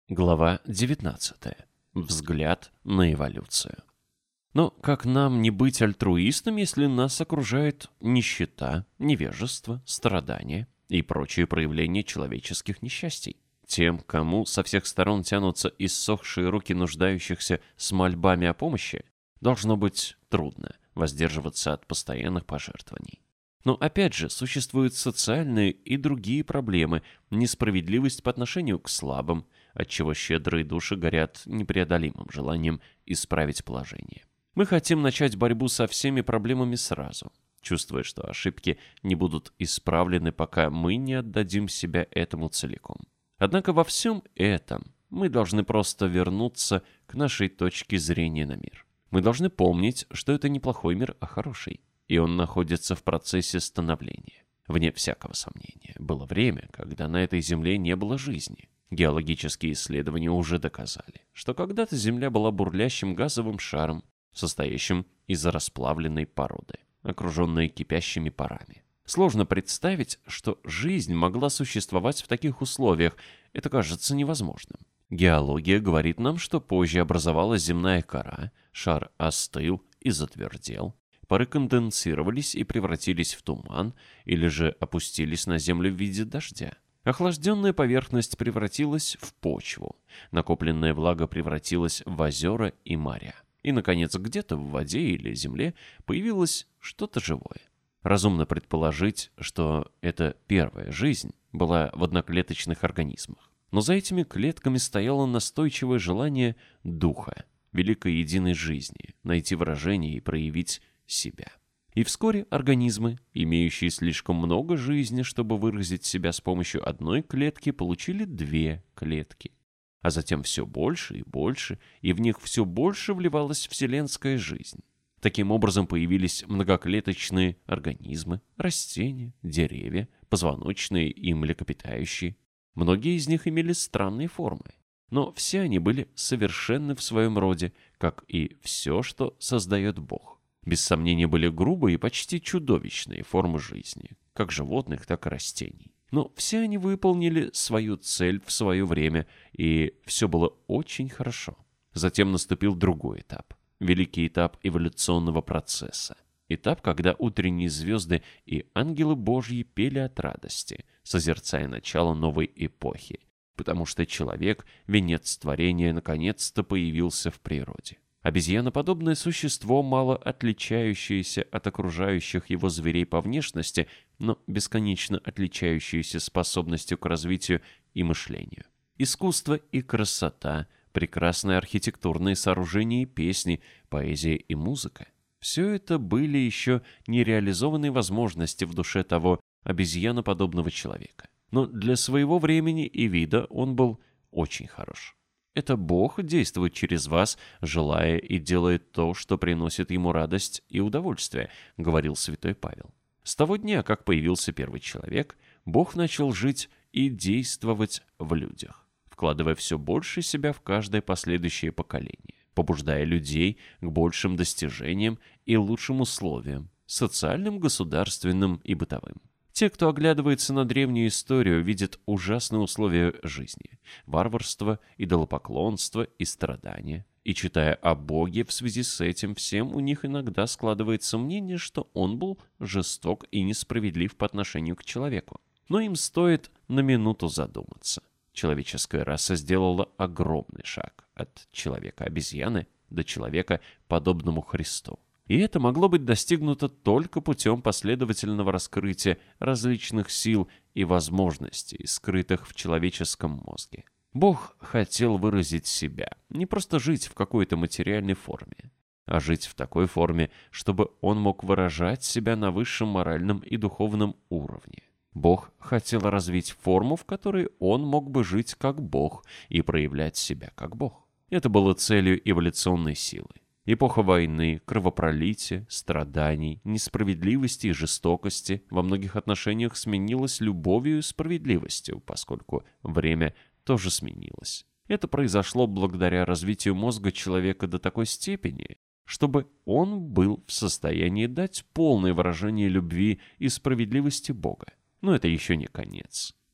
Глава 19. Взгляд на эволюцию. Но как нам не быть альтруистами, если нас окружает нищета, невежество, страдания и прочие проявления человеческих несчастий? Тем, кому со всех сторон тянутся иссохшие руки нуждающихся с мольбами о помощи, должно быть трудно воздерживаться от постоянных пожертвований. Но опять же, существуют социальные и другие проблемы, несправедливость по отношению к слабым, отчего щедрые души горят непреодолимым желанием исправить положение. Мы хотим начать борьбу со всеми проблемами сразу, чувствуя, что ошибки не будут исправлены, пока мы не отдадим себя этому целиком. Однако во всем этом мы должны просто вернуться к нашей точке зрения на мир. Мы должны помнить, что это не плохой мир, а хороший. И он находится в процессе становления. Вне всякого сомнения, было время, когда на этой Земле не было жизни. Геологические исследования уже доказали, что когда-то Земля была бурлящим газовым шаром, состоящим из расплавленной породы, окруженной кипящими парами. Сложно представить, что жизнь могла существовать в таких условиях. Это кажется невозможным. Геология говорит нам, что позже образовалась земная кора, шар остыл и затвердел, пары конденсировались и превратились в туман, или же опустились на землю в виде дождя. Охлажденная поверхность превратилась в почву, накопленная влага превратилась в озера и моря. И, наконец, где-то в воде или земле появилось что-то живое. Разумно предположить, что эта первая жизнь была в одноклеточных организмах. Но за этими клетками стояло настойчивое желание духа, великой единой жизни, найти выражение и проявить себя. И вскоре организмы, имеющие слишком много жизни, чтобы выразить себя с помощью одной клетки, получили две клетки. А затем все больше и больше, и в них все больше вливалась вселенская жизнь. Таким образом появились многоклеточные организмы, растения, деревья, позвоночные и млекопитающие. Многие из них имели странные формы, но все они были совершенны в своем роде, как и все, что создает Бог. Без сомнения, были грубые и почти чудовищные формы жизни, как животных, так и растений. Но все они выполнили свою цель в свое время, и все было очень хорошо. Затем наступил другой этап. Великий этап эволюционного процесса. Этап, когда утренние звезды и ангелы Божьи пели от радости, созерцая начало новой эпохи, потому что человек, венец творения, наконец-то появился в природе. Обезьяноподобное существо, мало отличающееся от окружающих его зверей по внешности, но бесконечно отличающееся способностью к развитию и мышлению. Искусство и красота, прекрасные архитектурные сооружения и песни, поэзия и музыка – все это были еще нереализованные возможности в душе того обезьяноподобного человека. Но для своего времени и вида он был очень хорош. Это Бог действует через вас, желая и делает то, что приносит ему радость и удовольствие, говорил святой Павел. С того дня, как появился первый человек, Бог начал жить и действовать в людях, вкладывая все больше себя в каждое последующее поколение, побуждая людей к большим достижениям и лучшим условиям, социальным, государственным и бытовым. Те, кто оглядывается на древнюю историю, видят ужасные условия жизни, варварство, идолопоклонство и страдания. И читая о Боге в связи с этим всем, у них иногда складывается мнение, что он был жесток и несправедлив по отношению к человеку. Но им стоит на минуту задуматься. Человеческая раса сделала огромный шаг от человека-обезьяны до человека, подобному Христу. И это могло быть достигнуто только путем последовательного раскрытия различных сил и возможностей, скрытых в человеческом мозге. Бог хотел выразить себя, не просто жить в какой-то материальной форме, а жить в такой форме, чтобы он мог выражать себя на высшем моральном и духовном уровне. Бог хотел развить форму, в которой он мог бы жить как Бог и проявлять себя как Бог. Это было целью эволюционной силы. Эпоха войны, кровопролития, страданий, несправедливости и жестокости во многих отношениях сменилась любовью и справедливостью, поскольку время тоже сменилось. Это произошло благодаря развитию мозга человека до такой степени, чтобы он был в состоянии дать полное выражение любви и справедливости Бога. Но это еще не конец.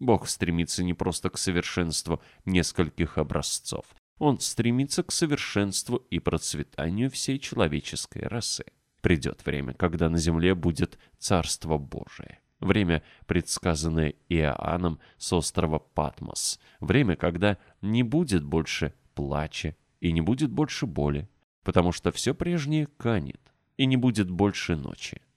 Бог стремится не просто к совершенству нескольких образцов. Он стремится к совершенству и процветанию всей человеческой расы. Придет время, когда на земле будет Царство Божие. Время, предсказанное Иоанном с острова Патмос. Время, когда не будет больше плача и не будет больше боли, потому что все прежнее канет, и не будет больше ночи.